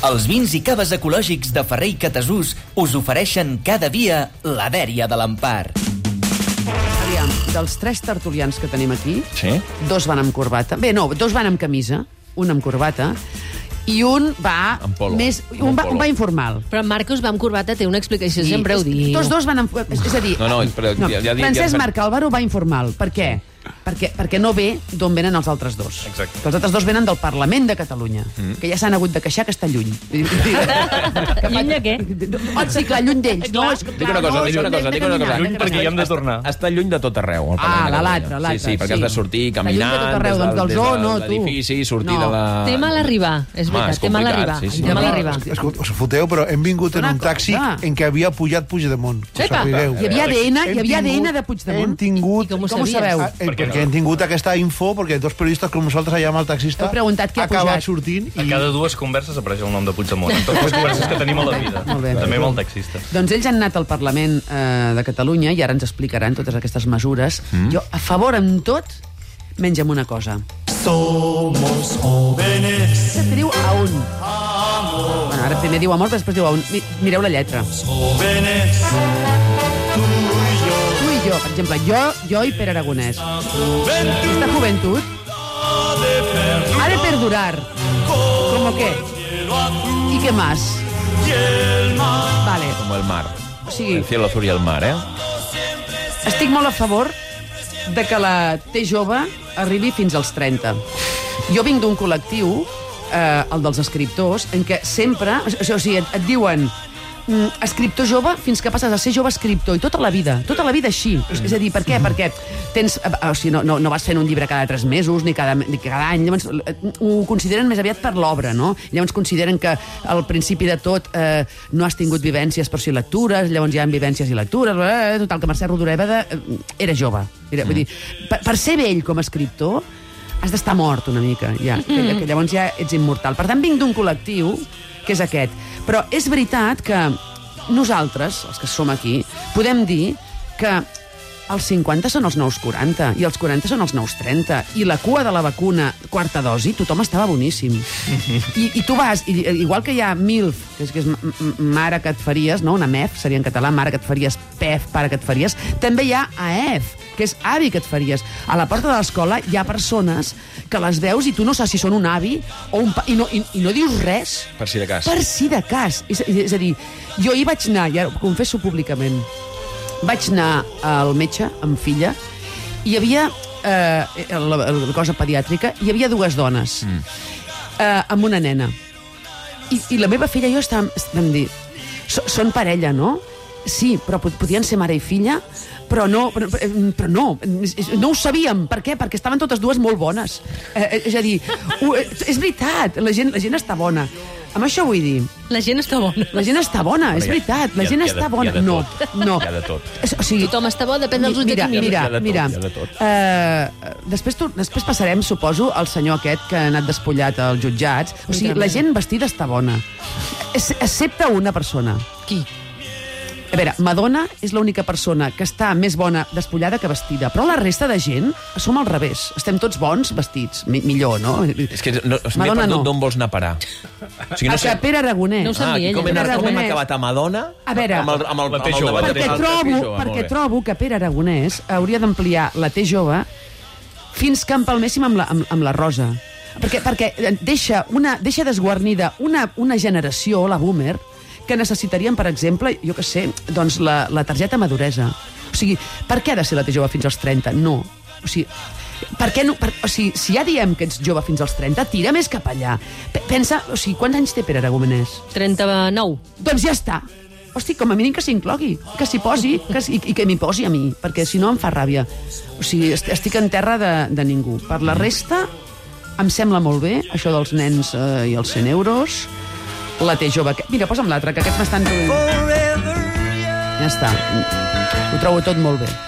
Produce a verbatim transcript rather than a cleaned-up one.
Els vins i caves ecològics de Ferrer i Catasús us ofereixen cada dia la dèria de l'Empar. Aviam, dels tres tertulians que tenim aquí, Sí? dos van amb corbata. Bé, no, dos van amb camisa, un amb corbata, i un va Amb polo. més... Amb Un va, polo. un va informal. Però en Marcos va amb corbata, té una explicació, sempre ho és- diu. Tots dos van amb... És, és a dir... No, no, però ja- ja dic- Francesc ja- Marc Álvaro va informal. Per què? Perquè, perquè no ve d'on venen els altres dos. Exacte. Els altres dos venen del Parlament de Catalunya, mm. que ja s'han hagut de queixar que està lluny. Lluny de què? Oh, sí, clar, lluny d'ells. No, és, Dic una cosa, dic una cosa, dic una cosa. Lluny perquè hi hem de tornar. Està lluny de tot arreu. el Ah, Parlament de la Catalunya. l'altre, l'altre. Sí, sí, perquè has de sortir Està lluny de caminant tot arreu, des doncs, del- del des zoo, de no, tu. l'edifici, sortir No. de la... Té mal arribar, és Home, veritat, és té mal complicat, arribar. sí, sí. Té mal No, arribar. Escolta, us foteu, però hem vingut en Una un taxi cosa. en què havia pujat Puigdemont. Que ho Epa! sapigueu. Hi havia A D N, hi Hem havia A D N tingut- de Puigdemont. Hem tingut... I com ho Com ho sabies? sabeu? Ah, eh, perquè hem tingut aquesta info, perquè dos periodistes com nosaltres allà amb el taxista Heu preguntat qui ha acabat pujat. sortint A i... cada dues converses apareix el nom de Puigdemont. En totes les converses que tenim a la vida. Molt bé. També amb el taxista. Doncs ells han anat al Parlament eh, de Catalunya i ara ens explicaran totes aquestes mesures. Mm. Jo, a favor amb tot, menys amb una cosa. Somos jóvenes, Que diu a un. Bueno, ara primer diu amor, però després diu a un. Mi- Mireu la lletra. jóvenes, tú y yo, Tu i jo, per exemple, jo, jo i Pere Aragonès. Esta juventud ha de perdurar. ¿Cómo qué? ¿Y qué más? Vale, Com el mar. o sigui, El cielo azul y el mar, eh? estic molt a favor de que la T jove arribi fins als trenta. Jo vinc d'un col·lectiu, eh, el dels escriptors, en què sempre, o sigui, et, et diuen mm, escriptor jove fins que passes a ser jove escriptor, i tota la vida, tota la vida així. És a dir, per què? Perquè tens, eh, o sigui, no, no, no vas fent un llibre cada tres mesos ni cada, ni cada any, llavors eh, ho consideren més aviat per l'obra, no? Llavors consideren que al principi de tot eh, no has tingut vivències per si lectures, llavors hi ha vivències i lectures, eh, total, que Mercè Rodoreda eh, era jove. Era, vull dir, per, per ser vell com a escriptor has d'estar mort una mica, ja, que, que llavors ja ets immortal. Per tant, vinc d'un col·lectiu que és aquest. Però és veritat que nosaltres, els que som aquí, podem dir que els cinquanta són els nous quaranta i els quaranta són els nous trenta i la cua de la vacuna, quarta dosi, tothom estava boníssim. I, i tu vas, i, igual que hi ha MILF, que és, que és m- m- mare que et faries, no? Una MEF, seria en català, mare que et faries, PEF, pare que et faries, també hi ha AEF, que és avi que et faries. A la porta de l'escola hi ha persones que les veus i tu no saps si són un avi o un pa... I no, i, i no dius res. Per si de cas. Per si de cas. És, és a dir, jo hi vaig anar, i ara ho confesso públicament, vaig anar al metge amb filla i hi havia eh, la, la cosa pediàtrica, hi havia dues dones mm. eh, amb una nena I, i la meva filla i jo estàvem, vam dir "So- són parella, no? Sí, però pod- podien ser mare i filla, però no, però, però no, no ho sabíem. Per què? Perquè estaven totes dues molt bones. Eh, és a dir, ho, és veritat, la gent, la gent està bona. Amb això vull dir, La gent està bona. la gent està bona, és hi ha- veritat, la hi ha- gent hi ha de- està bona. hi ha de No, tot. no. Hi ha de tot. És- O sigui, Tothom està bo, depèn dels ulls de mira, qui miri. mira, Hi ha de tot, mira. hi ha de tot. Eh, després, tu, després passarem, suposo, al senyor aquest que ha anat despullat als jutjats. O sigui, la gent vestida està bona. Ex- Excepte una persona. Qui? A veure, Madonna és l'única persona que està més bona despullada que vestida, però la resta de gent som al revés. Estem tots bons vestits. Mi millor, no? És que no, m'he Madonna perdut no. d'on vols anar a parar. O sigui, No no sé... Pere Aragonès. No ho sap Ah, ni i ella. com hem, Pere com hem Aragonès. acabat a Madonna? A veure, amb el, amb el, la amb T el jove, debat la de perquè T la trobo, T jove, perquè molt bé. trobo que Pere Aragonès hauria d'ampliar la T jove fins que empalméssim amb la, amb, amb la Rosa. Perquè, perquè deixa, una, deixa desguarnida una, una generació, la boomer, que necessitarien, per exemple, jo que sé, doncs la, la targeta maduresa. O sigui, per què ha de ser la T jove fins als trenta? No. O sigui, per què no? Per, o sigui, si ja diem que ets jove fins als trenta, tira més cap allà. P- Pensa, o sigui, quants anys té Pere Aragonès? trenta-nou. Doncs ja està. Hosti, com a mínim que s'inclogui, que s'hi posi, que, s- i, i que m'hi posi a mi, perquè si no em fa ràbia. O sigui, est- estic en terra de, de ningú. Per la resta, em sembla molt bé, això dels nens eh, i els cent euros, la T jove... que- Mira, posa'm l'altre, que aquests m'estan... Ja està. Ho trobo tot molt bé.